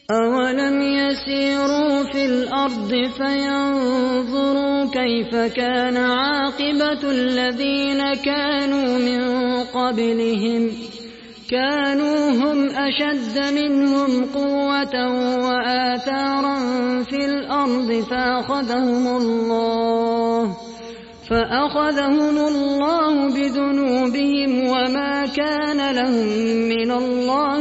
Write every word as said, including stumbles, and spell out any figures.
أولم يسيروا في الأرض فينظروا كيف كان عاقبة الذين كانوا من قبلهم كانوا هم أشد منهم قوة وآثارا في الأرض فأخذهم الله فأخذهم الله بذنوبهم وما كان لهم من الله